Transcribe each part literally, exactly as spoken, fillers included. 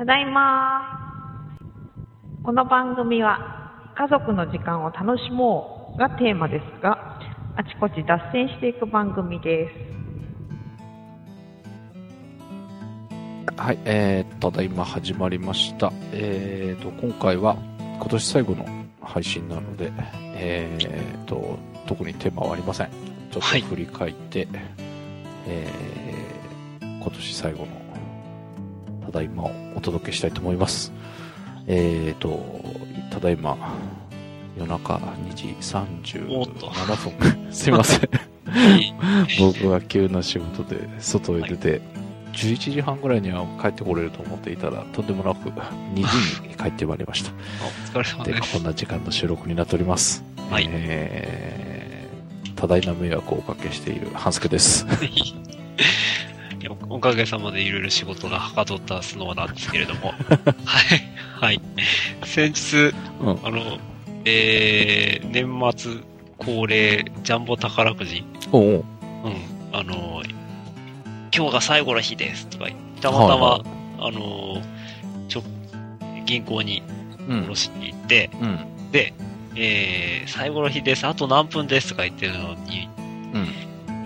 ただいま。この番組は家族の時間を楽しもうがテーマですが、あちこち脱線していく番組です。 はい、えー、ただいま始まりました。えーと、今回は今年最後の配信なので、えーと、特にテーマはありません。ちょっと振り返って、はい、えー、今年最後のただいまをお届けしたいと思います。えーと、ただいま、夜中にじさんじゅうななふん。すいません。僕が急な仕事で外へ出て、はい、じゅういちじはんぐらいには帰ってこれると思っていたら、とんでもなくにじに帰ってまいりました。 お疲れ様です。 で、こんな時間の収録になっております。はい。えー、多大な迷惑をおかけしている半助です。 おかげさまでいろいろ仕事がはかどったスノーなんですけれども。はい。はい。先日、うん、あの、えー、年末恒例ジャンボ宝くじ。 おうおう。うん。 あの、今日が最後の日ですとか言って、たまたま、はいはい、あの、ちょ、銀行に下ろしに行って、うん、で、えー、最後の日です、あと何分ですとか言ってるのに、うん、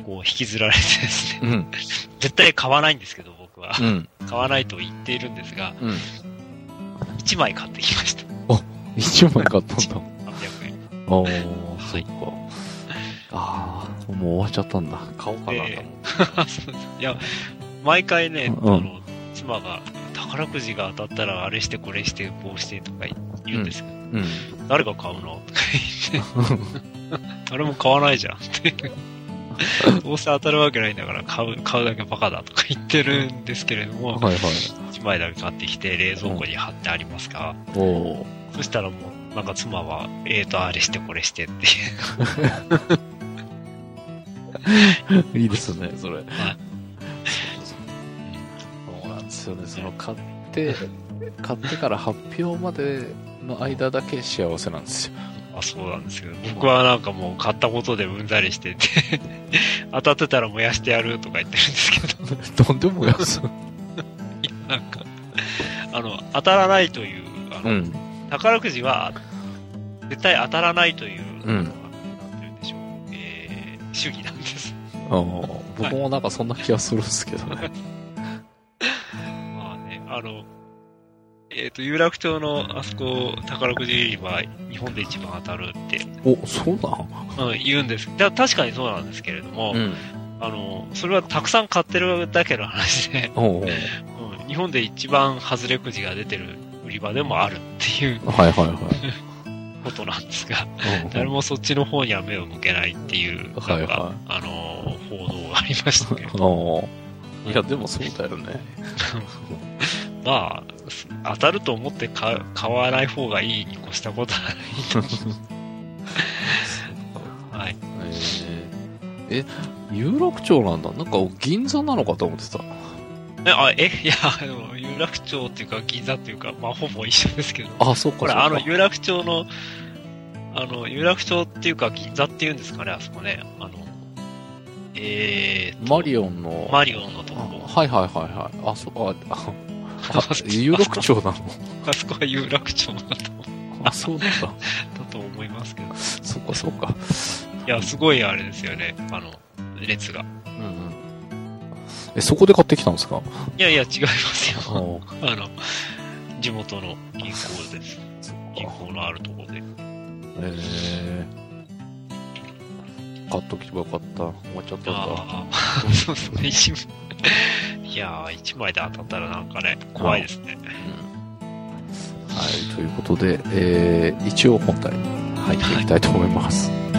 こう引きずられてですね、うん、絶対買わないんですけど、僕は。うん、買わないと言っているんですが、うん、いちまい買ってきました。 あ、いちまい買ったんだ。さんびゃくえん。ああ、はい、そっか。ああ、もう終わっちゃったんだ。買おうかなと思って。 いや、毎回ね、うん、あの、妻が宝くじが当たったらあれしてこれしてこうしてとか言うんですけど、うんうん、誰が買うのとか言って、誰も買わないじゃんって。どうせ当たるわけないんだから買う、買うだけバカだとか言ってるんですけれども、はいはい、いちまいだけ買ってきて冷蔵庫に貼ってありますか、うん、おそしたらもう、なんか妻は、えーと、あれしてこれしてっていいですね、それ。はい、そうなんですよね。その買って、買ってから発表までの間だけ幸せなんですよ。 あ、そうなんですけど、僕はなんかもう買ったことでうんざりしてて、当たってたら燃やしてやるとか言ってるんですけど。どんで燃やすいや、なんか、あの、当たらないという、あの、うん、宝くじは、絶対当たらないという、うん、なんて言うんでしょう、えー、主義なんです。 あ僕もなんかそんな気がするんですけどね。はい、 まあね、あの、えっ、ー、と、有楽町のあそこ、宝くじ売り場、日本で一番当たるって。 お、そうなん、 うん、言うんです。だ確かにそうなんですけれども、うん、あの、それはたくさん買ってるだけの話で、おうおう、うん、日本で一番外れくじが出てる売り場でもあるっていう。はいはいはい。ことなんですが、誰もそっちの方には目を向けないっていう、なんか、はいはい、あの、報道がありましたけど。 いや、でもそうだよね。 まあ、当たると思って買、買わない方がいいに越したことはないと。はい。 えー、え、有楽町なんだ。なんか銀座なのかと思ってた。 え、あ、え、いや、あの、有楽町っていうか銀座っていうか、まあほぼ一緒ですけど。 あ、そうか。 ほら、あの、有楽町の、あの、有楽町っていうか銀座っていうんですかね、あそこね。あの、えー、 マリオンの。 マリオンのところ。 はいはいはいはい。あ、そこは、あ、有楽町なのあそこは有楽町だと。 あ、そうなんだ。だと思いますけど。 そっかそっか。 いや、すごいあれですよね。あの、列が。うんうん。 え、そこで買ってきたんですか？ いやいや、違いますよ。あの、地元の銀行です。銀行のあるところで。 えー、買っとけばよかった。終わっちゃったんだ。 ああ、そうですね。一いやー、一枚で当たったらなんかね、怖いですね。 うん、はい、ということで、えー、一応本題に入っていきたいと思います。はい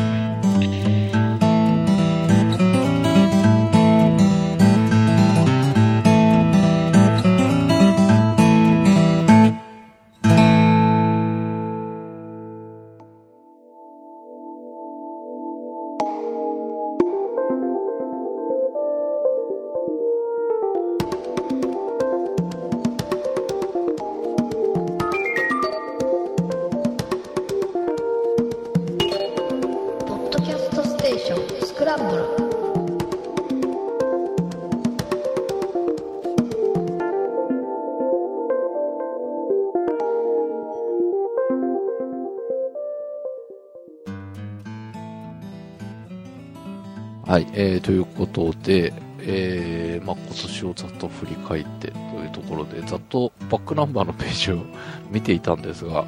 はい、えー、ということで、えー、まあ、今年をざっと振り返ってというところで、ざっとバックナンバーのページを見ていたんですが、はい。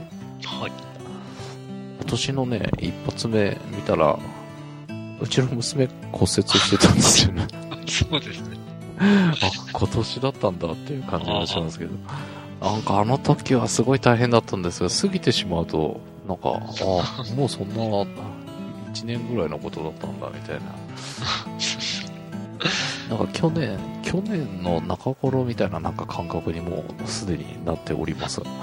今年のね、一発目見たら、うちの娘骨折してたんですよね。 そうですね。 あ、今年だったんだっていう感じがしますけど。なんかあの時はすごい大変だったんですが、過ぎてしまうと、なんか、あ、もうそんな、いちねんぐらいのことだったんだ、みたいな。なんか去年、去年の中頃みたいななんか感覚にもうすでになっております。はい。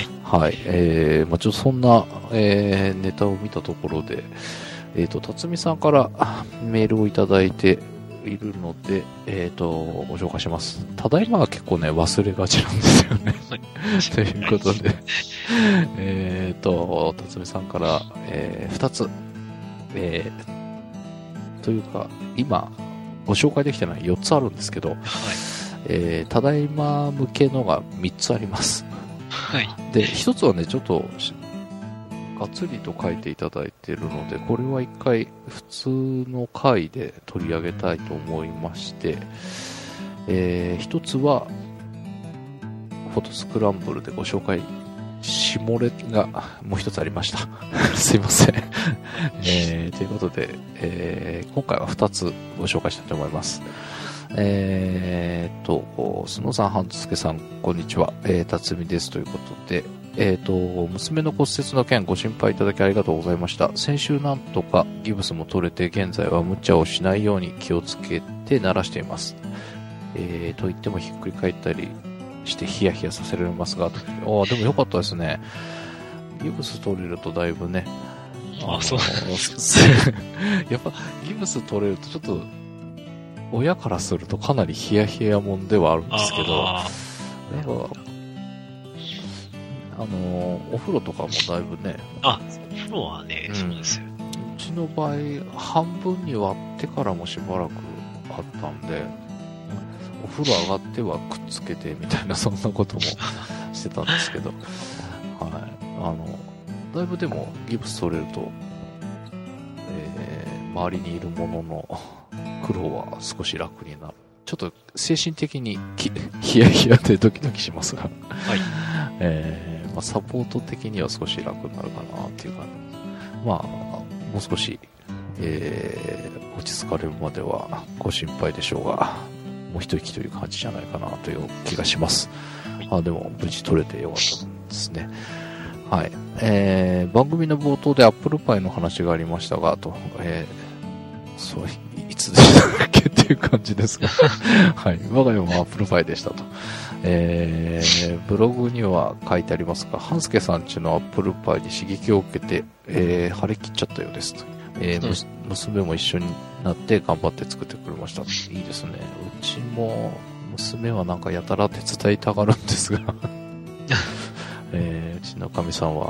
はい。えー、まあちょっとそんな、えー、ネタを見たところで、えっと、辰巳さんからメールをいただいているので、えっと、ご紹介します。ただいまは結構ね、忘れがちなんですよね。ということで、えっと、辰巳さんから、えー、ふたつ、えー、というか、今、ご紹介できてないよっつあるんですけど、はい、えー、ただいま向けのがみっつあります。はい。で、ひとつはね、ちょっと、がっつりと書いていただいているので、これは一回普通の回で取り上げたいと思いまして、えー、一つは、フォトスクランブルでご紹介、下レがもう一つありました。すいません。えー、ということで、えー、今回は二つご紹介したいと思います。えーと、スノーさん、ハンズスケさん、こんにちは。えー、辰巳ですということで、えーと、娘の骨折の件ご心配いただきありがとうございました。先週なんとかギブスも取れて、現在は無茶をしないように気をつけて慣らしています。えー、と言ってもひっくり返ったりしてヒヤヒヤさせられますが、あ、でもよかったですね。ギブス取れるとだいぶね。 あ、そうやっぱギブス取れるとちょっと、親からするとかなりヒヤヒヤもんではあるんですけど、なんか、あのー、お風呂とかもだいぶね。 あ、お風呂はね、うん、そうですよ。 うちの場合、半分に割ってからもしばらくあったんで、お風呂上がってはくっつけてみたいな、そんなこともしてたんですけど、はい。あの、だいぶでもギブス取れると、えー、周りにいるものの苦労は少し楽になる。ちょっと精神的にヒヤヒヤでドキドキしますが、はい。えー、まあ、サポート的には少し楽になるかなっていう感じ。まあ、もう少し、えー、落ち着かれるまではご心配でしょうが、もう一息という感じじゃないかなという気がします。あ、でも無事取れてよかったですね。はい。えー、番組の冒頭でアップルパイの話がありましたが、と、えー、そう、いつでしたっけっていう感じですが、はい。我が家もアップルパイでしたと。えー、ブログには書いてありますが、半助さんちのアップルパイに刺激を受けて、えー、張り切っちゃったようですと。えーうん、娘も一緒になって頑張って作ってくれました。いいですね。うちも娘はなんかやたら手伝いたがるんですが、えー、うちのかみさんは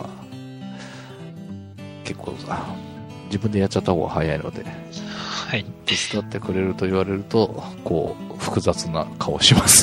結構自分でやっちゃった方が早いので、はい、手伝ってくれると言われるとこう複雑な顔します。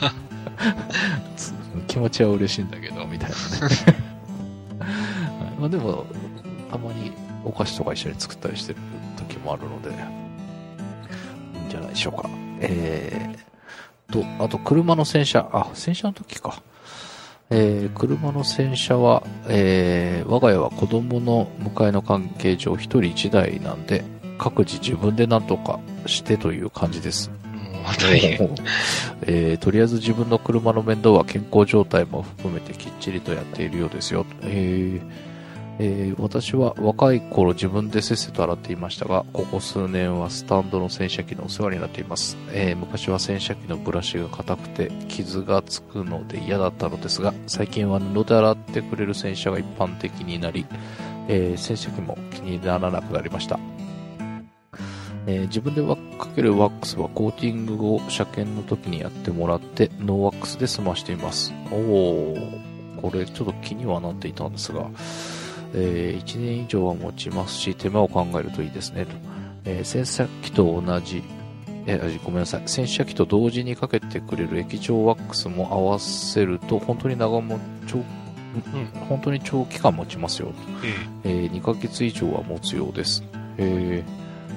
気持ちは嬉しいんだけどみたいなね。はい、まあでもたまにお菓子とか一緒に作ったりしてる時もあるので、いいんじゃないでしょうか。えーと、あと車の洗車、あ、洗車の時か。えー、車の洗車は、えー、我が家は子供の迎えの関係上一人一台なんで、各自自分で何とかしてという感じです。大変。えー、とりあえず自分の車の面倒は健康状態も含めてきっちりとやっているようですよ。えーえー、私は若い頃自分でせっせと洗っていましたが、ここ数年はスタンドの洗車機のお世話になっています。えー、昔は洗車機のブラシが硬くて傷がつくので嫌だったのですが、最近は布で洗ってくれる洗車が一般的になり、えー、洗車機も気にならなくなりました。えー、自分でかけるワックスはコーティングを車検の時にやってもらってノーワックスで済ましています。おー、これちょっと気にはなっていたんですが、えー、いちねん以上は持ちますし、手間を考えるといいですねと。えー、洗車機と同じ、えー、ごめんなさい、洗車機と同時にかけてくれる液状ワックスも合わせると本当に長も長、うん、本当に長期間持ちますよと。えー、にかげつ以上は持つようです。えー、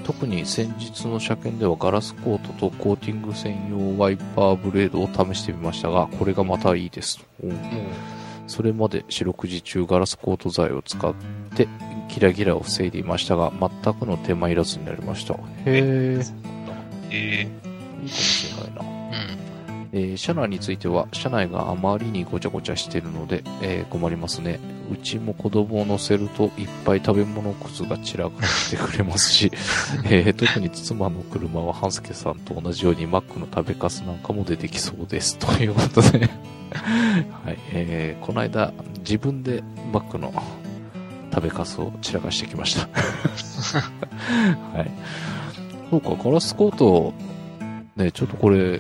特に先日の車検ではガラスコートとコーティング専用ワイパーブレードを試してみましたが、これがまたいいです。うん、それまで四六時中ガラスコート剤を使ってギラギラを防いでいましたが、全くの手間いらずになりました。へえ。 えー、 いいかもしれないな。えー、車内については、車内があまりにごちゃごちゃしているので、えー、困りますね。うちも子供を乗せるといっぱい食べ物くずが散らかってくれますし、えー、特に妻の車は半助さんと同じようにマックの食べかすなんかも出てきそうです。ということで、はい、えー、この間自分でマックの食べかすを散らかしてきました。はい。そうか、ガラスコート、ね、ちょっとこれ、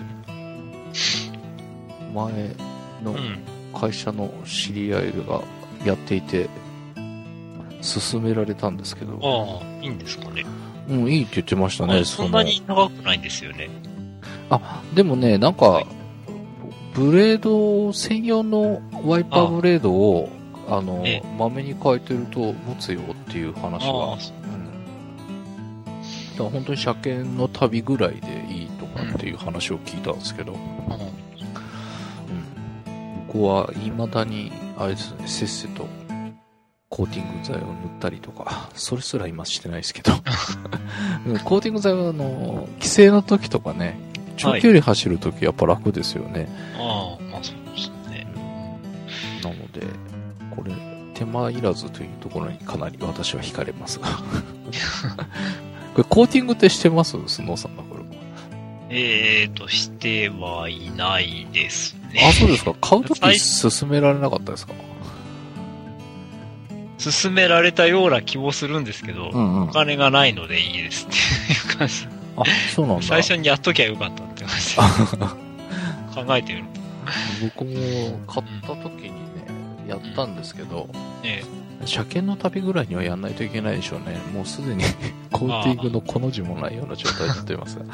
前の会社の知り合いがやっていて勧められたんですけど、 ああ、いいんですかね。 うん、いいって言ってましたね。 そんなに長くないんですよね。 あ、でもね、なんか、はい、ブレード専用のワイパーブレードをあの、ええ、まめに変えてると持つよっていう話は、うん、だから本当に車検の旅ぐらいでいいとかっていう話を聞いたんですけど、うんここは未だにあれですね、せっせとコーティング剤を塗ったりとか、それすら今してないですけどコーティング剤はあの規制の時とかね、長距離走る時やっぱ楽ですよね。 はい、ああ、まあそうですね。 なのでこれ手間いらずというところにかなり私は惹かれますがこれコーティングってしてます？スノーさんの車。 えーと、してはいないですね。 あ、そうですか。買うとき勧められなかったですか？ 勧められたような気もするんですけど、うんうん、お金がないのでいいですっていう感じ。 あ、そうなんだ。 最初にやっときゃよかったって感じ。考えてみると。 僕も買ったときにね、やったんですけど、うんええ、 車検の旅ぐらいにはやんないといけないでしょうね。もうすでにコーティングのこの字もないような状態になっていますが。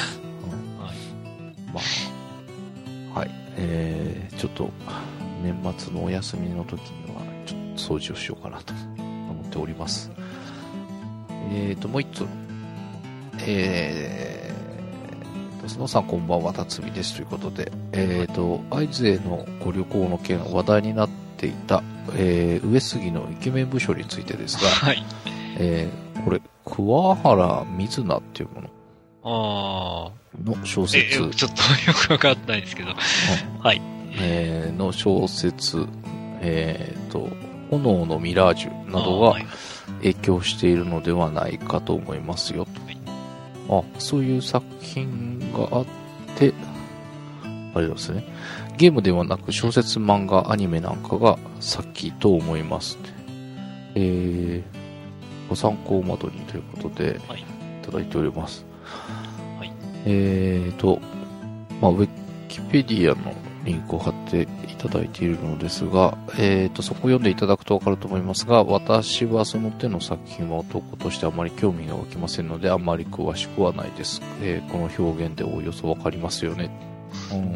まあ、はい、えー、ちょっと年末のお休みの時にはちょっと掃除をしようかなと思っております。えーともう一つ、えーとスノーさんこんばんは、辰巳ですということで、えーと会津へのご旅行の件話題になっていた、えー、上杉のイケメン部署についてですが、 はい、 えー、これ桑原水菜っていうもの。 あの小説、 えー、ちょっとよくわかんないですけど、はい、 えー、の小説、えーと炎のミラージュなどが影響しているのではないかと思いますよと。あ、そういう作品があって、あれですね。ゲームではなく小説、漫画、アニメなんかが先と思いますって。えー、ご参考まどにということで、はい、いただいております。えーと、まあ、ウィキペディアのリンクを貼っていただいているのですが、えーと、そこを読んでいただくとわかると思いますが、私はその手の作品は男としてあまり興味が湧きませんので、あまり詳しくはないです。えー、この表現でおおよそわかりますよね。うーん、うん、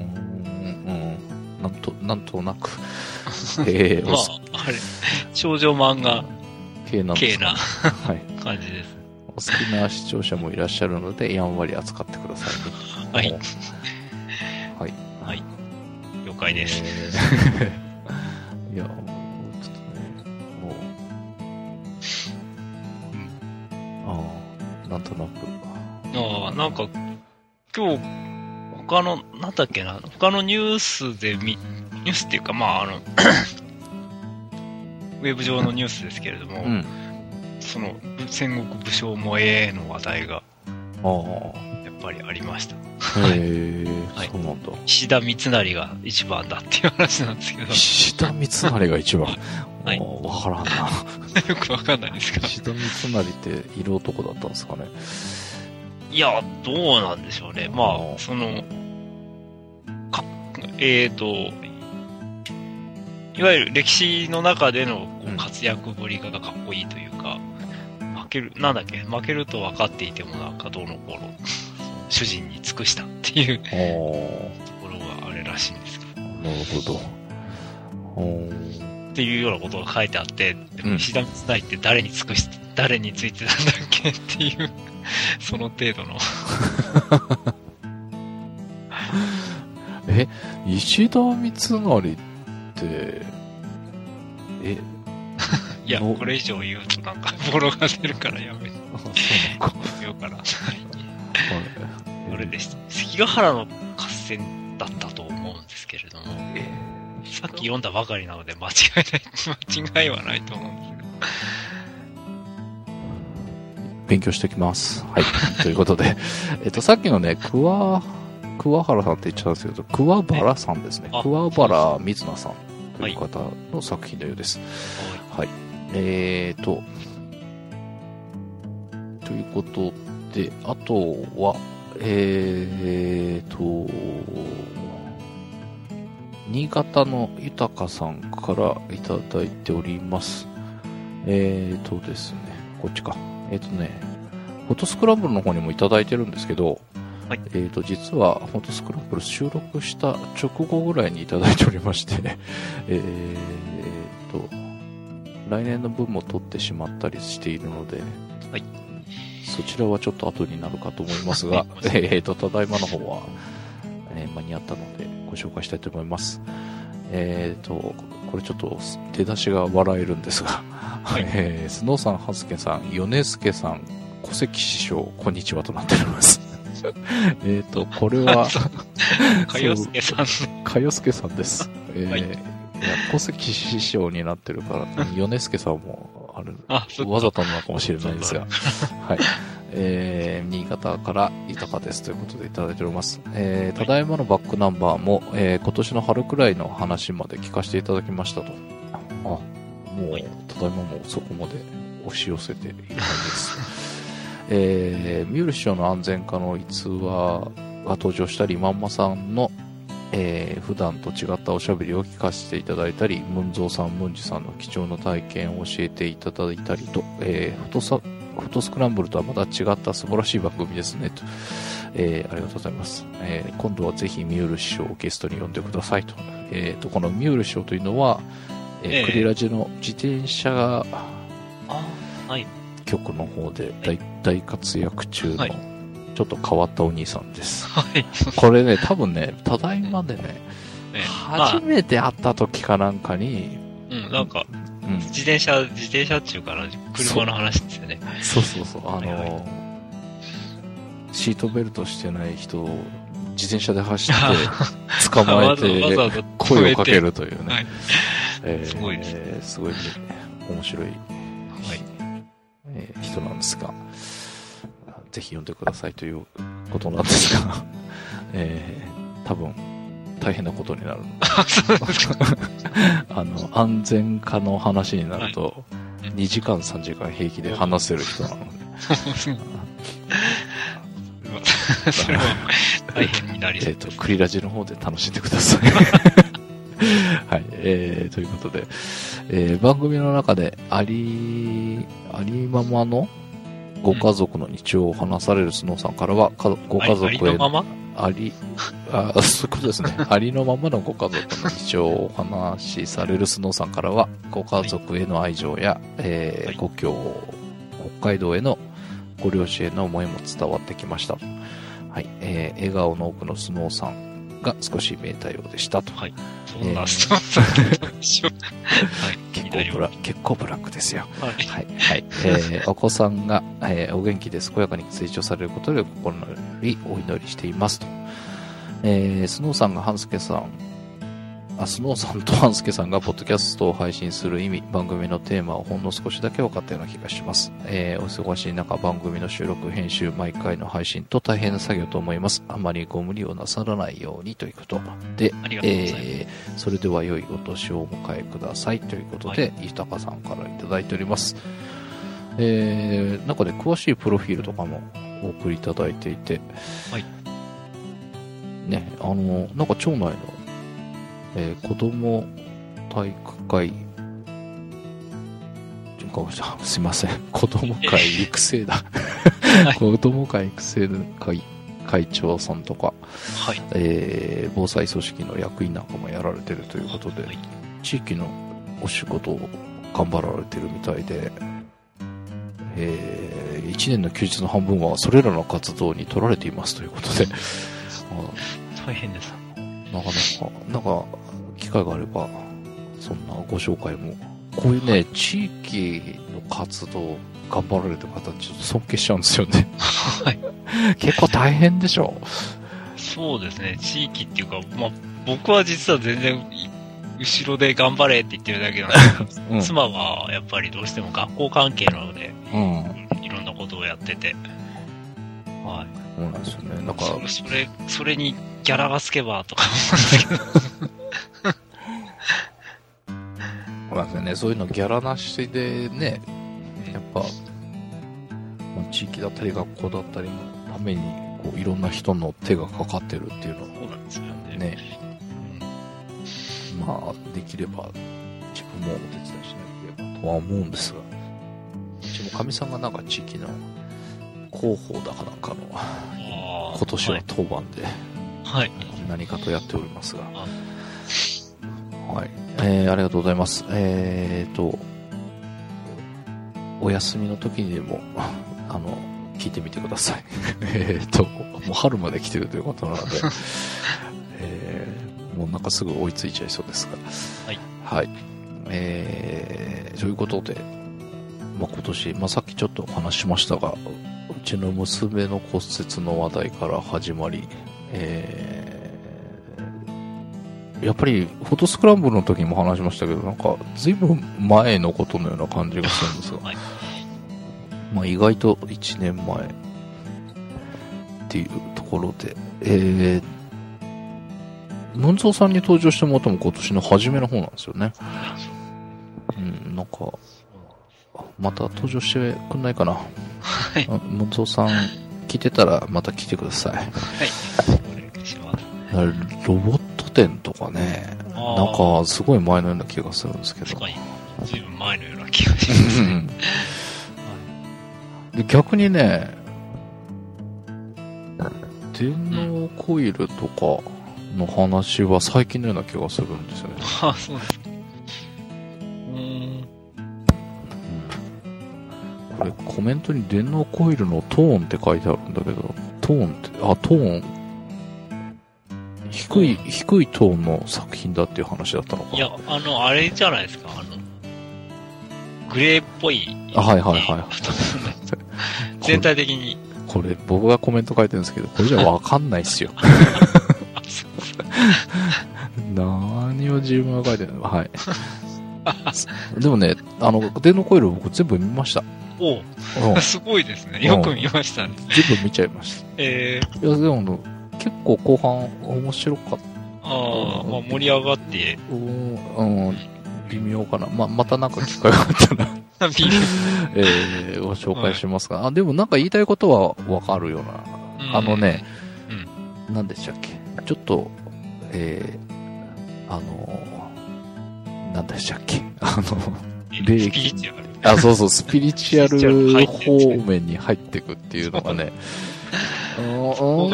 なんと、なんとなく。 えー、まあ、あれ、少女漫画系なんですか、ね、 はい、感じです。 お好きな視聴者もいらっしゃるので、やんわり扱ってくださいね。 はい。 はい。 はい。了解です。 えー、いや、ちょっとね、もう、うん、ああ、なんとなく。 ああ、なんか、今日、他の、なんだっけな、他のニュースで見、ニュースっていうか、まあ、あの、ウェブ上のニュースですけれども、うん、その戦国武将萌えの話題がやっぱりありました。 へえ、はい、そうなんだ。 石田三成が一番だっていう話なんですけど。 石田三成が一番。はい。わからんな。 よくわかんないですか。 石田三成って色男だったんですかね。 いや、どうなんでしょうね。まあ、その、か、えーと、いわゆる歴史の中での活躍ぶりがかっこいいというか、うん、負ける、なんだっけ、負けると分かっていてもなんかどうのこうの、主人に尽くしたっていうところがあれらしいんですけど。 なるほど。 っていうようなことが書いてあって、でも石田三成って誰に尽くし、 誰についてたんだっけっていう、その程度の。 え、石田三成って、え、 いや、これ以上言うとなんか、ボロが出るからやめようかな。あれでした。関ヶ原の合戦だったと思うんですけれども、えー、さっき読んだばかりなので間違いない、間違いはないと思うんですけど。 勉強しておきます。はい。ということで、えっと、さっきのね、桑、桑原さんって言っちゃうんですけど、桑原さんですね。桑原水菜さんという方の作品のようです。はい。はい、えーと、ということで、あとは、えーと、新潟の豊さんからいただいております。えーとですね、こっちか。えーとね、フォトスクランブルの方にもいただいてるんですけど、はい、えーと、実はフォトスクランブル収録した直後ぐらいにいただいておりまして、えーと、来年の分も取ってしまったりしているので、はい、そちらはちょっと後になるかと思いますが、えーと、ただいまの方は、えー、間に合ったのでご紹介したいと思います。えーと、これちょっと出だしが笑えるんですが、はい、えー、スノーさん、ハズケさん、ヨネスケさん、小関師匠、こんにちはとなっております。えっと、これは、 かよすけさん。 かよすけさんです。えー、はい、いや小関師匠になってるから、ヨネスケさんも、あれ、あわざとなのかもしれないですが、はい。えー、新潟から豊かですということでいただいております。えー、ただいまのバックナンバーも、えー、今年の春くらいの話まで聞かせていただきましたと。あ、もう、ただいまもそこまで押し寄せている感じです。えー、ミュール師匠の安全化の逸話が登場したり、まんまさんの、えー、普段と違ったおしゃべりを聞かせていただいたり、ムンゾーさん、ムンジさんの貴重な体験を教えていただいたりと、えー、フォトサフォトスクランブルとはまた違った素晴らしい番組ですねと、えー、ありがとうございます、えー、今度はぜひミュール師匠をゲストに呼んでくださいと、えー、とこのミュール師匠というのは、えーえー、クリラジの自転車が、はい、局の方で 大,、はい、大活躍中のちょっと変わったお兄さんです、はい、これね多分ねただいまでね、ね初めて会った時かなんかに、 うん、なんかうん、自転車、自転車っていうから車の話ですよね。 そうそうそう。あのーはいはい、シートベルトしてない人を自転車で走って捕まえて声をかけるというね。はい、えー、すごいですね。すごい、ね、面白い、はいえー、人なんですが、ぜひ読んでくださいということなんですが、えー、多分、大変なことになるのであの安全化の話になると、はい、にじかんさんじかん平気で話せる人なのでそれは大変になりそうです。 えっとクリラジの方で楽しんでくださいはい、えー、ということで、えー、番組の中でありありままのご家族の日常を話されるスノーさんからは、ご家族への、ありのままあり、あ、そういうことですね。ありのままのご家族の日常をお話しされるスノーさんからは、ご家族への愛情や、えーはい、故郷、北海道へのご両親への思いも伝わってきました。はい、えー、笑顔の多くのスノーさんが少し見えたようでしたと。はい。そうなんです。結構ブラ、結構ブラックですよ。はい。はい。はい、えー、お子さんが、えー、お元気で健やかに成長されることで心よりお祈りしていますと。えー、スノーさんがハンスケさん、あ、スノーさんとハンスケさんがポッドキャストを配信する意味、番組のテーマをほんの少しだけ分かったような気がします。えー、お忙しい中、番組の収録、編集、毎回の配信と大変な作業と思います。あまりご無理をなさらないようにということで、えー、それでは良いお年をお迎えくださいということで、はい、豊さんからいただいております。えー、中で詳しいプロフィールとかもお送りいただいていて、はい。ね、あの、なんか町内のえー、子供体育会、すいません、子供会育成だ。はい、子供会育成会会長さんとか、はいえー、防災組織の役員なんかもやられてるということで、はい、地域のお仕事を頑張られてるみたいで、 えー、いちねんの休日の半分はそれらの活動に取られていますということで、 大変です。 なかなか、なんか、機会があれば、そんなご紹介も。こういうね、はい、地域の活動頑張られてる方、ちょっと尊敬しちゃうんですよね。はい。結構大変でしょ。 そうですね、地域っていうか、まあ、僕は実は全然、後ろで頑張れって言ってるだけなんですけど、うん、妻はやっぱりどうしても学校関係なので、うん、いろんなことをやってて、はい。 そうなんですよね。なんかそ、それ、それにギャラがつけばとか思うんですけど。 そうなんですよね。そういうのギャラなしでね、やっぱ、地域だったり学校だったりのために、こういろんな人の手がかかってるっていうのは、 そうなんですよね。 ね、うん、まあ、できれば自分もお手伝いしなければとは思うんですが、うちもかみさんがなんか地域の広報だかなんかの、今年は当番で、 はい。 何かとやっておりますが、はい。えー、ありがとうございます。えーと、お休みの時にでも、あの、聞いてみてください。えっと、もう春まで来てるということなので、えー、もうなんかすぐ追いついちゃいそうですが。 はい。 はい。えー、ということで、まあ、今年、まあ、さっきちょっとお話ししましたが、うちの娘の骨折の話題から始まり、えー、やっぱりフォトスクランブルの時にも話しましたけど、なんか随分前のことのような感じがするんですが、はい、まあ、意外といちねんまえっていうところで、えー、ムンゾーさんに登場してもらったのも今年の初めの方なんですよね。うん、なんか、また登場してくんないかな。はい。ムンゾーさん、聞いてたらまた来てください。はい。お願いします。ロボット展とかね、なんかすごい前のような気がするんですけど。 確かに。ずいぶん前のような気がしますね。 で逆にね、電脳コイルとかの話は最近のような気がするんですよね。 ああ、そうですか。うーん。 これコメントに電脳コイルのトーンって書いてあるんだけど、トーンって、あ、トーン、低い、低いトーンの作品だっていう話だったのかな。 いや、あの、あれじゃないですか、あの、グレーっぽい。 あ、はいはいはい。 全体的に。 これ、僕がコメント書いてるんですけど、これじゃわかんないっすよ。何を自分が書いてるの？はい。でもね、あの、電脳コイル僕全部見ました。 おう、うん、すごいですね。よく見ましたね。 全部見ちゃいました。 えー、いや、でも、結構後半面白かった。 ああ、まあ盛り上がって。 うん、うん、微妙かな。ま、またなんか機会があったら。えー、ご紹介しますが、はい、あ、でもなんか言いたいことはわかるような。うん、あのね、うん、何でしたっけ。ちょっと、えー、あの、何でしたっけ。あの、 霊気。 あ、そうそう、スピリチュアル方面に入っていくっていうのがね、うん、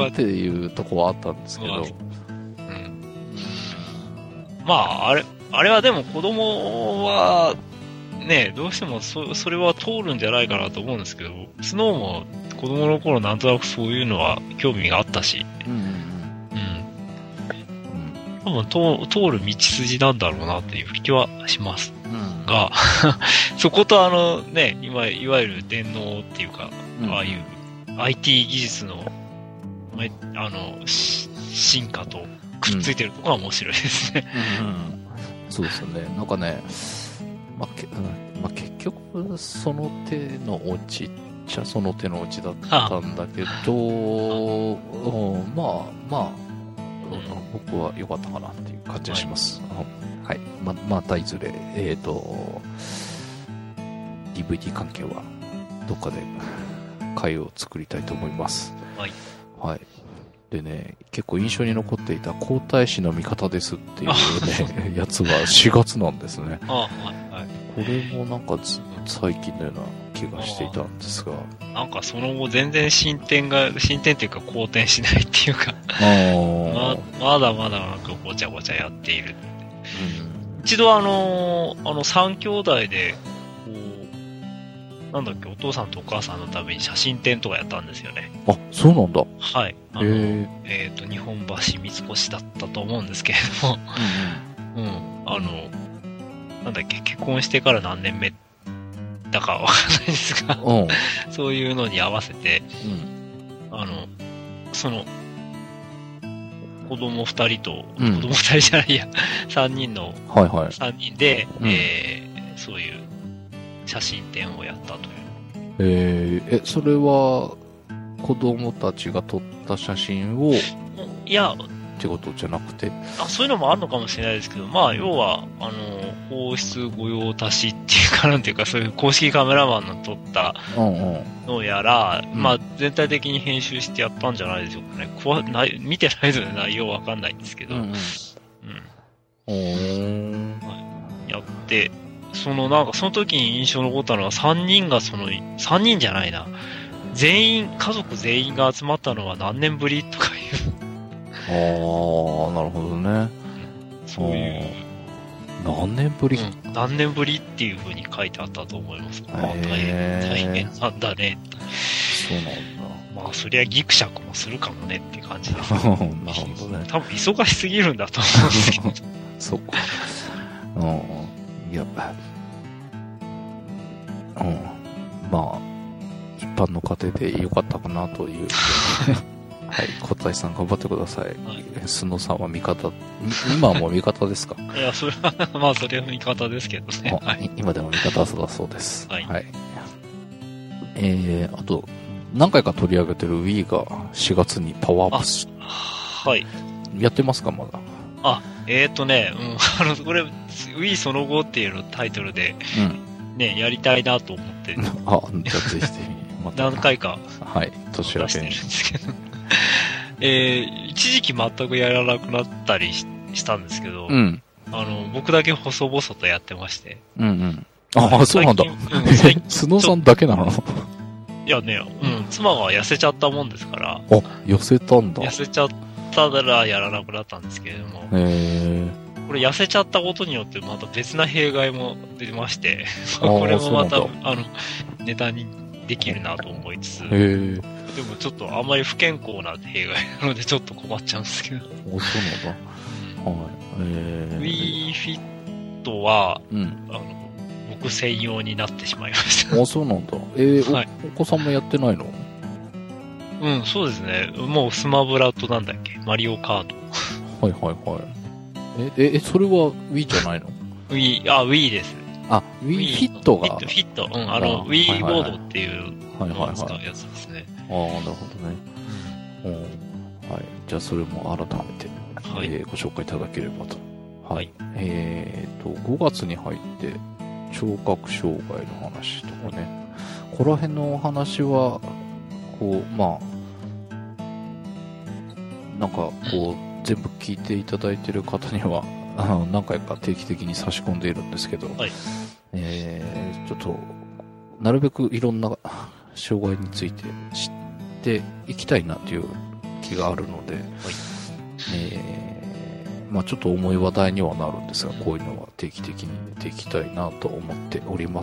っていうとこはあったんですけど。うん、 まあ、あれ、あれはでも子供は、ね、どうしてもそ、それは通るんじゃないかなと思うんですけど、スノーも子供の頃なんとなくそういうのは興味があったし、うん。うん。うん、多分通る道筋なんだろうなっていう気はします。うん、が、そことあのね、今、いわゆる電脳っていうか、うん、ああいう アイティー 技術の、あの、進化とくっついてるところが面白いですね。 うんうん、そうですよね。なんかね、まあけまあ、結局、その手のオチっちゃその手のオチだったんだけど、うん、まあ、まあ、僕は良かったかなっていう感じがします。はい。はい、ま、またいずれ、えっと、ディーブイディー 関係は、どっかで回を作りたいと思います。はい。はい。でね、結構印象に残っていた皇太子の味方ですっていうね、やつはしがつなんですね。あ、はいはい。これもなんか最近のような気がしていたんですが。 なんかその後全然進展が、進展っていうか好転しないっていうか、あま、まだまだなんかごちゃごちゃやっている。うん、一度あの、あの三兄弟で、こう、 なんだっけ、お父さんとお母さんのために写真展とかやったんですよね。 あ、そうなんだ。 はい。あの、 へーえっ、と、日本橋三越だったと思うんですけれども、うん、あの、なんだっけ、結婚してから何年目だかわかんないですが、 うん。 そういうのに合わせて、 うん。 あの、その、子供二人と、 うん子供二人じゃないや、三人の、 はいはい。 三人で、 うんえーそういう写真展をやったという。 えー、え、それは、子供たちが撮った写真を、っいや、 てことじゃなくて。 あ、そういうのもあるのかもしれないですけど、まあ、要は、あの、皇室御用達っていうか、なんていうか、そういう公式カメラマンの撮ったうんうん。 のやら、 うんまあ、全体的に編集してやったんじゃないでしょうかね。こわない見てないので内容わかんないんですけど、 うんうん。 うんおー。 やって、そのなんかその時に印象に残ったのはさんにんがその、さんにんじゃないな。全員、家族全員が集まったのは何年ぶりとかいう、 あー、なるほどね。 そういう、 何年ぶり、 うん何年ぶりっていう風に書いてあったと思います。ああ、大変、 へー大変なんだねって。 そうなんまあ、そりゃギクシャクもするかもねって感じです。 だ。なるほどね。 多分忙しすぎるんだと思うんですけど。 そっか。うん。いや、うん。まあ、一般の家庭で良かったかなという。はい。小谷さん頑張ってください。 はい須野さんは味方、今はもう味方ですか？ いや、それは、まあ、それは味方ですけどね。 あはい。 今でも味方だそうです。 はいえー、あと、何回か取り上げてる Wii がしがつにパワーアップし、 はい。 やってますかまだ？ あ、えーとね、うん、あの、これ、Wii その後っていうのタイトルで、 うん。 ね、やりたいなと思って、 あ、じゃあぜひぜひ、また。 何回かはい、年明出してるんけに。 ですけど、えー、一時期全くやらなくなったりししたんですけど、 うん。 あの、僕だけ細々とやってまして。 うんうん。ああ、そうなんだ。 最近うん最近スノーさんだけなの？ いやね、うん、妻が痩せちゃったもんですから、 あ、寄せたんだ。へ痩せちゃったらやらなくなったんですけれども、 え。 これ痩せちゃったことによってまた別な弊害も出まして、 あーこれもまたそう、 あの、ネタにできるなと思いつつ、 へえ。 でもちょっとあんまり不健康な弊害なのでちょっと困っちゃうんですけど。 お、そうなんだ。はい。ええ。 Wii Fit は、 うん。 あの、僕専用になってしまいました。 あ、そうなんだ。えーはいお、お子さんもやってないの？ うん、そうですね。もうスマブラとなんだっけ、マリオカート。 はいはいはい。え、え、えそれは Wii じゃないの？ Wii、あ、Wii です。 あ、Wii フィットが。 フィット、フィット。うん、あの、 あ Wii はいはいはいボードっていうはいはいはい。 のを使うやつですね。 ああ、なるほどね。うん。はい。じゃあ、それも改めて、 はい。 えーご紹介いただければと。はい。 はいえっと、ごがつに入って、聴覚障害の話とかね。ここら辺のお話は、こう、まあ、なんか、こう、全部聞いていただいている方には、あの何回か定期的に差し込んでいるんですけど、 はいえーちょっと、なるべくいろんな障害について知っていきたいなという気があるので、えーまあちょっと重い話題にはなるんですが、こういうのは定期的にできたいなと思っております。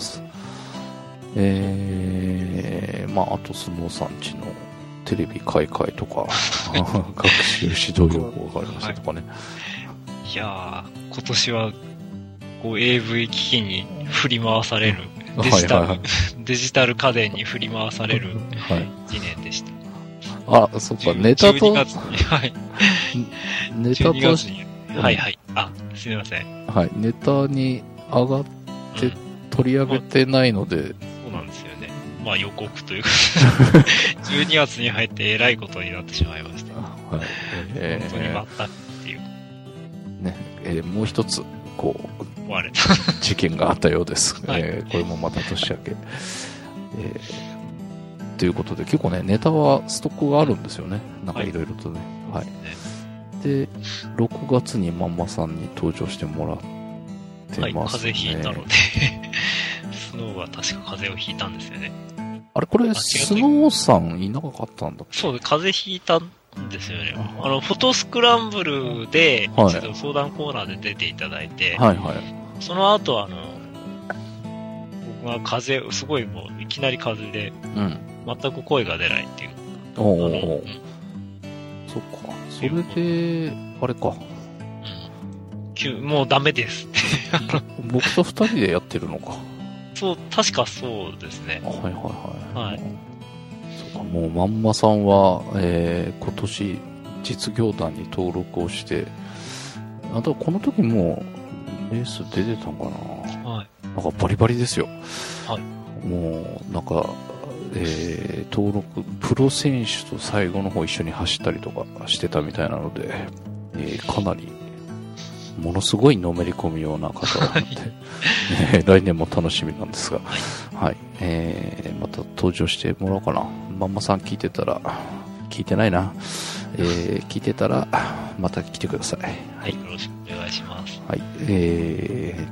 えー、まああと、スノーさんちのテレビ買い替えとか、学習指導用語がありましたとかね。 いやー、今年は、こう エーブイ 機器に振り回される、デジタル、 はいはいデジタル家電に振り回されるはい。 いちねんでした。 あ、そっか、ネタじゅうとに、がつに、はい。 ネタじゅうにがとつに、はいはい。あ、すみません。 はい、ネタに上がってうん取り上げてないので、 そうなんですよね。まあ予告というか、じゅうにがつに入ってえらいことになってしまいました。 はい、え本当にー全くっていう、 ね、えーもう一つ、こう、 思われた。 事件があったようです。 はいえーこれもまた年明け。えーということで、結構ね、ネタはストックがあるんですよね。なんかいろいろとね。はい。で、ろくがつにまんまさんに登場してもらってはい、 ますね。 風邪ひいたので、スノーが確か風邪をひいたんですよね。 あれ、これ、 違うスノーさんいなかったんだっけ？ そうで、風邪ひいたんですよね。あの、フォトスクランブルで、 はい一度相談コーナーで出ていただいて、 はいはい。 その後、あの、 まあ、風邪、すごいもう、いきなり風邪で、 うん。 全く声が出ないっていう。 おお、 うん、 そっか。それで、あれか。 うん、もうダメですって。 僕と二人でやってるのか。 そう、確かそうですね。 はいはいはい。はい。そうか、もうまんまさんは、えー、今年、実業団に登録をして、あとこの時もレース出てたんかな、はい、なんかバリバリですよ。はい。もう、なんか、えー、登録、プロ選手と最後の方一緒に走ったりとかしてたみたいなので、えー、かなり、ものすごいのめり込むような方なので、えー、来年も楽しみなんですが、はい。はい、えー、また登場してもらおうかな。まんまさん聞いてたら、聞いてないな。えー、聞いてたら、また来てください。 はい。よろしくお願いします。 はい。え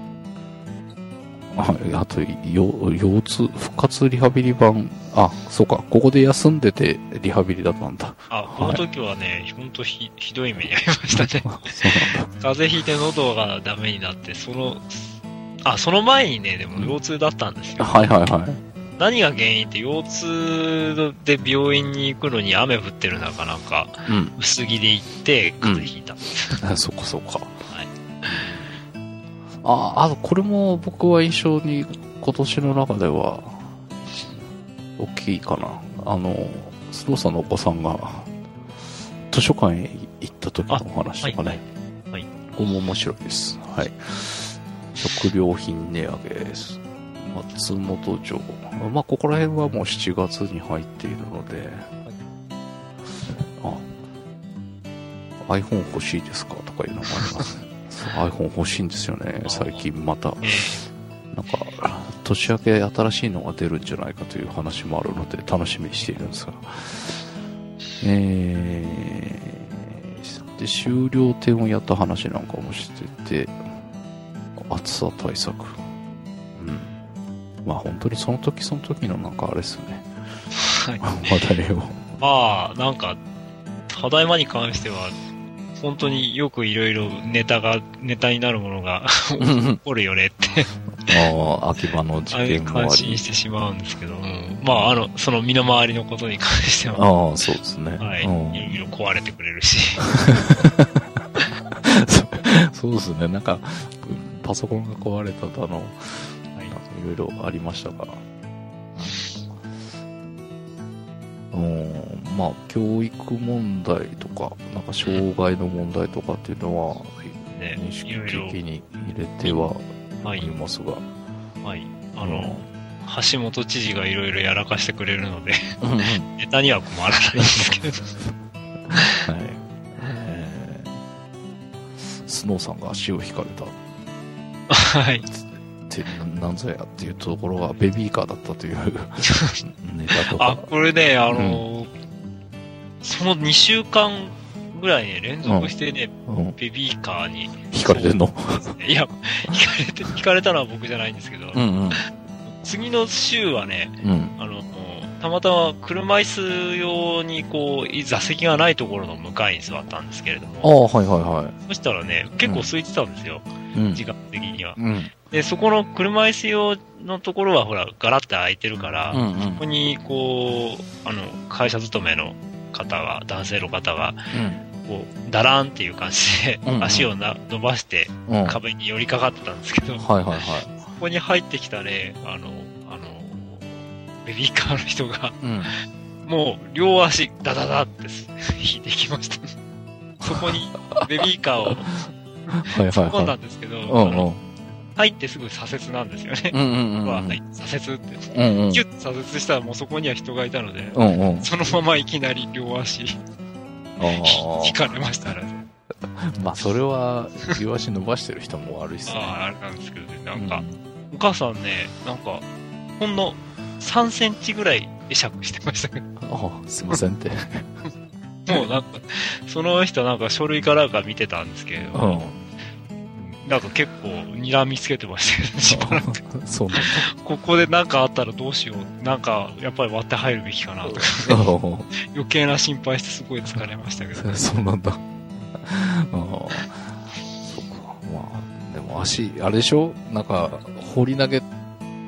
ー、あ, あと、腰痛、復活リハビリ版、あ、そうか、ここで休んでてリハビリだったんだ。 あ、この時はね、はい、ほんと ひ, ひどい目に遭いましたね。そうなんだ。風邪ひいて喉がダメになって、その、あ、その前にね、でも腰痛だったんですよ。 はいはいはい。何が原因って腰痛で病院に行くのに雨降ってる中なんか、うん、薄着で行って風邪ひいた。 うん、そっかそっか。はい。あ、あとこれも僕は印象に今年の中では大きいかな。あの、スローさんのお子さんが図書館へ行った時のお話とかね。はい。はい、ここも面白いです。はい。食料品値上げです。松本城。まあ、ここら辺はもうしちがつに入っているので、あ、iPhone 欲しいですかとかいうのもありますね。iPhone 欲しいんですよね、最近また。なんか、年明け新しいのが出るんじゃないかという話もあるので、楽しみにしているんですが。えー、で、終了点をやった話なんかもしてて、暑さ対策。うん。まあ本当にその時その時のなんかあれですよね。はい。話題を。 まあ、なんか、ただいまに関しては、本当によくいろいろネタが、ネタになるものが起こるよねって。 ああ、秋葉の事件もあり。 感心してしまうんですけど、うん、まあ、あの、その身の回りのことに関しては。 ああ、そうですね。 はい。いろいろ壊れてくれるし。 そうですね。なんか、パソコンが壊れただの、いろいろありましたから。うん、まあ、教育問題とか、なんか障害の問題とかっていうのは、ね、認識的に入れてはありますが。 はい。はい、あの、うん、橋本知事がいろいろやらかしてくれるので、ネタには困らないんですけど。はい。 えー、スノーさんが足を引かれた。 はい。 ってなんぞやっていうところがベビーカーだったというネタとか。 あ、これね、あのーうん、そのにしゅうかんぐらいね、連続してね、うん、ベビーカーに。 引かれてんの？ いや、引かれて、引かれたのは僕じゃないんですけど、うんうん、次の週はね、うん、あの、たまたま車椅子用にこう、座席がないところの向かいに座ったんですけれども。 ああ、はいはいはい。 そしたらね、結構空いてたんですよ。うん、時間的には。 うん、 で、そこの車椅子用のところはほら、ガラッと空いてるから、うんうん、そこにこう、あの、会社勤めの方が、男性の方が、うん、こう、ダラーンっていう感じで、うんうん、足をな伸ばして、壁に寄りかかってたんですけど、うん、 はいはいはい。 そこに入ってきたね、あの、あの、ベビーカーの人が、うん、もう両足ダダダって引いてきました。そこにベビーカーを突っ込んだんですけど、うんうん、入ってすぐ左折なんですよね。うんうんうんはい、左折って、うんうん、キュッと左折したらもうそこには人がいたので、うんうん、そのままいきなり両足引かれましたね。 まあそれは両足伸ばしてる人も悪いっすね。 ああ、あれなんですけどね、なんか、うん、お母さんね、なんかほんのさんセンチぐらい会釈してましたけど。 ああ、すいませんって。 もうなんか、その人なんか書類かなんか見てたんですけど、うん、なんか結構睨みつけてましたけど、しばらく。 そうなんだ。 ここでなんかあったらどうしよう。なんか、やっぱり割って入るべきかなとか、余計な心配してすごい疲れましたけど。 そうなんだ。ああ、そっか。まあ、でも足、あれでしょなんか、放り投げ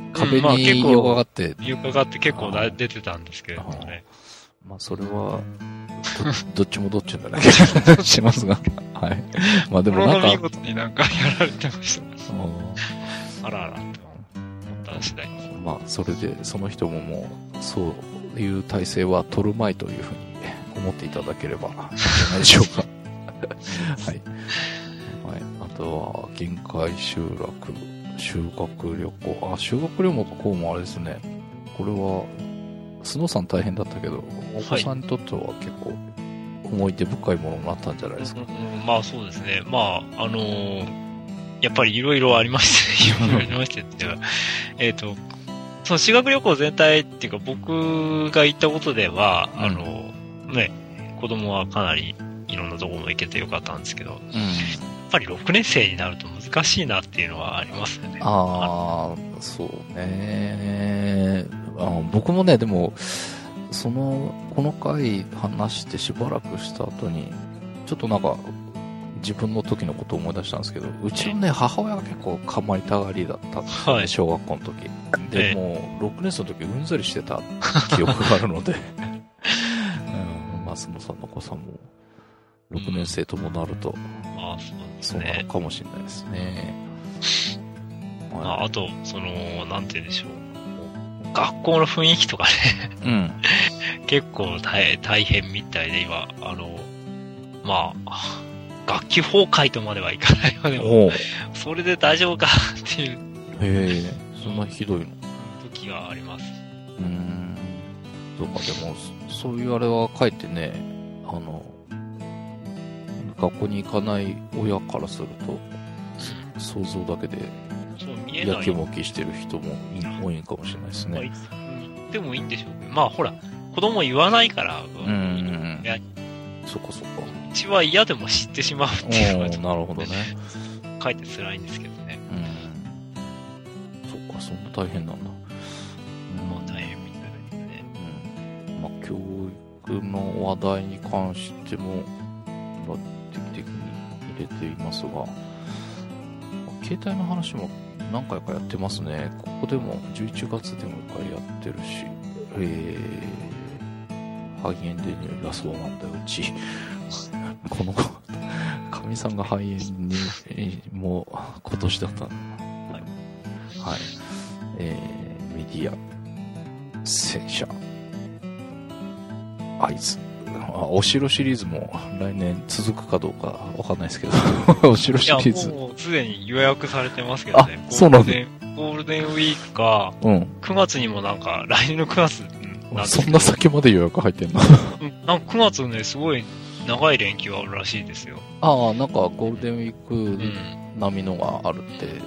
壁に横があって。 床があって結構出てたんですけれどもね。 まあ、それは、ど, どっちもどっちだね。しますが。はい。まあでもなんか。 見事になんかやられてました。あらあらって思った次第です。 まあ、それで、その人ももう、そういう体制は取るまいというふうに思っていただければ、いいんじゃないでしょうか。はい。はい。あとは、限界集落、修学旅行。あ、修学旅行もあれですね。これは、スノーさん大変だったけど、お子さんにとっては結構思い出深いものになったんじゃないですか。 うんうん、まあそうですね。まあ、あのー、やっぱりいろいろありまして、いろいろありましてっていうか、えっと、その修学旅行全体っていうか僕が行ったことでは、うん、あの、ね、子供はかなりいろんなところも行けてよかったんですけど、うん、やっぱりろくねん生になると難しいなっていうのはありますよね。 ああ、そうね。あの僕もね、でも、その、この回話してしばらくした後に、ちょっとなんか、自分の時のことを思い出したんですけど、うちのね、母親が結構構いたがりだったんですよね、はい、小学校の時。で、もう、ろくねん生の時うんざりしてた記憶があるので、うん、松野さんの子さんも、ろくねん生ともなると、 うん、ああ、そうですね。 そうなのかもしれないですね。 はい、あ, あと、その、なんて言うんでしょう。学校の雰囲気とかね、うん、結構 大, 大変みたいで、今、あの、まあ、学級崩壊とまではいかないよでも、それで大丈夫かっていう。 へえ、そんなひどいの時があります。 うーん。どうかでも、そういうあれはかえってね、あの、学校に行かない親からすると、うん、想像だけで、やきもきしてる人も多いかもしれないですね。 言ってもいいんでしょうけど、まあほら、子供言わないから、 うん。そこそこ。 うちは嫌でも知ってしまうっていうのは、 なるほどね。 書いて辛いんですけどね。 うん。そっか、そんな大変なんだ。 まあ大変みたいですね。 うん。まあ教育の話題に関しても、定期的に入れていますが、携帯の話も何回かやってますね。ここでもじゅういちがつでも一回やってるし、えー、肺炎で入がそうなんだよ、うち。この、かみさんが肺炎に、もう今年だったんだ。はい。はい。えー、メディア、戦車、合図。あ、お城シリーズも来年続くかどうかわかんないですけど、お城シリーズ。 いや、もうすでに予約されてますけどね。 あ、そうなんだ。 ゴールデンウィークか、うん、くがつにもなんか、来年のくがつなんそんな先まで予約入ってんのなんかくがつね、すごい長い連休あるらしいですよ。 ああ、なんかゴールデンウィーク並みのがあるって、うん、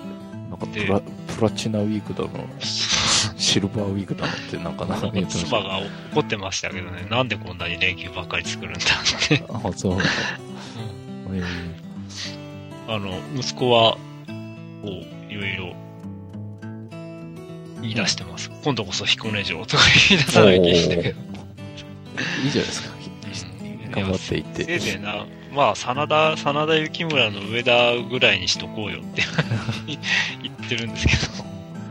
なんかプラプラチナウィークだの、シルバーウィークだのってなんかなんか言ってました。 妻が怒ってましたけどね、なんでこんなに連休ばっかり作るんだって。 ああ、そうなんだ。 うんえー、あの、息子は、こう、いろいろ、言い出してます。今度こそ彦根城とか言い出さない気して。いいじゃないですか。頑張っていって。 せいぜいな、まあ、真田、真田幸村の上田ぐらいにしとこうよって言ってるんですけど。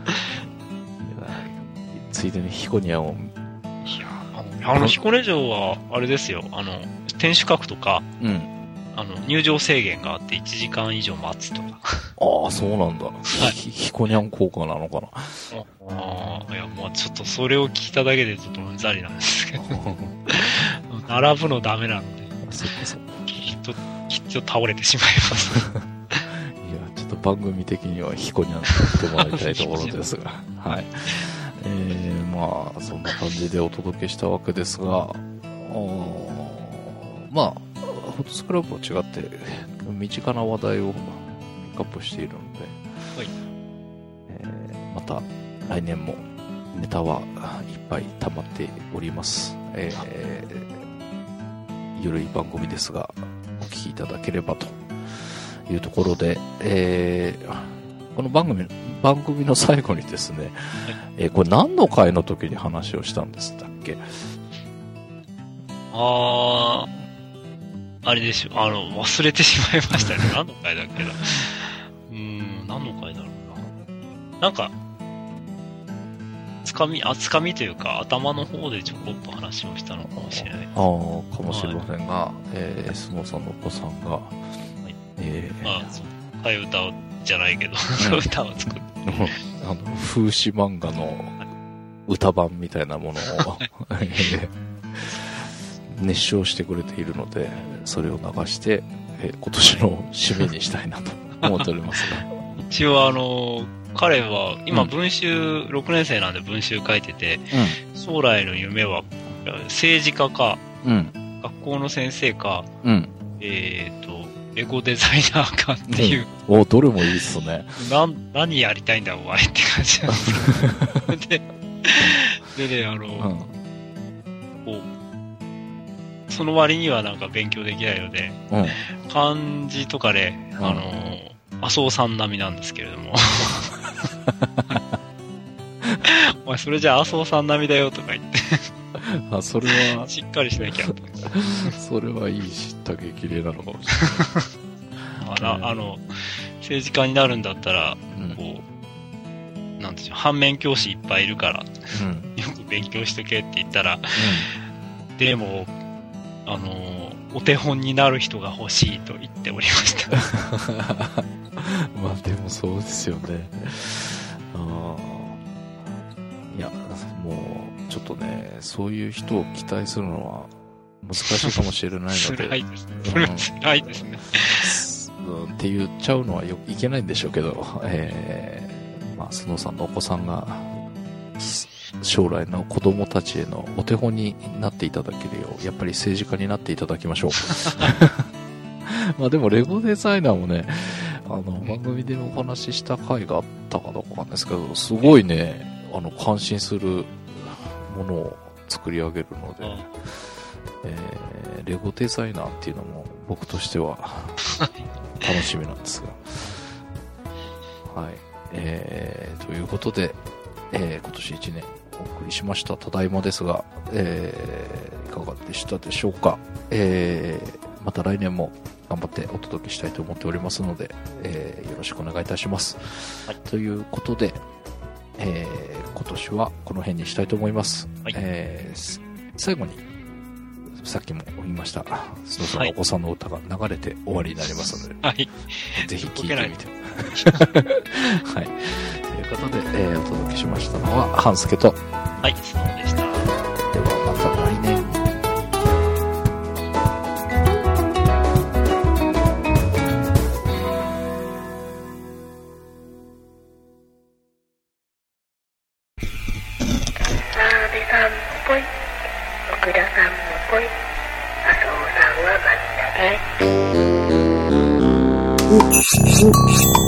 ついでに彦根を。 いや、あの、彦根城は、あれですよ、あの、天守閣とか、うん。あの、入場制限があっていちじかん以上待つとか。 ああ、そうなんだ。はい。ひこにゃん効果なのかな。 ああ、いや、まあちょっとそれを聞いただけでちょっとうんざりなんですけど。並ぶのダメなので。 そっかそっか。 きっと、きっと倒れてしまいます。 いや、ちょっと番組的にはひこにゃんと言ってもらいたいところですが。はい。えー、まあ、そんな感じでお届けしたわけですが、まあ、フォトスクラブと違って身近な話題をピックアップしているので、はいえー、また来年もネタはいっぱい溜まっております、えー、ゆるい番組ですがお聞きいただければというところで、えー、この番組番組の最後にですね、はいえー、これ何の回の時に話をしたんですだっけ？ あーあれでしょ、あの、忘れてしまいましたね。何の回だっけな。うーん、何の回だろうな。なんか、 つかみ、あつかみというか、頭の方でちょこっと話をしたのかもしれない。 ああ、かもしれませんが、はい、えー、スノーさんのお子さんが、はい、えー、 まあ、そう、替え歌をじゃないけど、うん、歌を作って。 あの、風刺漫画の歌版みたいなものを熱唱してくれているので、それを流して、えー、今年の締めにしたいなと思っておりますが。 一応あの、彼は、今文集、うん、ろくねん生なんで文集書いてて、うん、将来の夢は政治家か、うん、学校の先生か、うん、えっと、レゴデザイナーかっていう。 うん、お、どれもいいっすね。 な、何やりたいんだお前って感じなんですけど。で、でね、あの、うん、こう、その割にはなんか勉強できないので、うん、漢字とかで、うん、あの、麻生さん並みなんですけれども。お前それじゃ麻生さん並みだよとか言って。 あ、それは。 しっかりしなきゃ。 それはいい知った激励なのかもしれない。あ, あの、政治家になるんだったら、うん、こう、なんていうの、反面教師いっぱいいるから、うん、よく勉強しとけって言ったら、うん、でも、あの、お手本になる人が欲しいと言っておりました。 まあでもそうですよね。あいや、もう、ちょっとね、そういう人を期待するのは難しいかもしれないので。 辛いですね。それは辛いですね。 うん、って言っちゃうのはよいけないんでしょうけど、えー、まあ、スノーさんのお子さんが、将来の子供たちへのお手本になっていただけるよう、やっぱり政治家になっていただきましょう。まあでも、レゴデザイナーもね、あの、番組でお話しした回があったかどうかわかんないですけど、すごいね、あの、感心するものを作り上げるので、えー、レゴデザイナーっていうのも僕としては楽しみなんですが。はい。えー、ということで、えー、今年いちねんお送りしました。ただいまですが、えー、いかがでしたでしょうか。えー、また来年も頑張ってお届けしたいと思っておりますので、えー、よろしくお願いいたします。はい、ということで、えー、今年はこの辺にしたいと思います。はい、えー、最後に、さっきも言いました、スノーさんのお子さんの歌が流れて終わりになりますので、はい、ぜひ聴いてみて。はい。ということで、えー、お届けしましたのは、半助と、 はい、スノーでした。ではまた来年。 ぽい、奥田さんもぽい、麻生さんはまったね。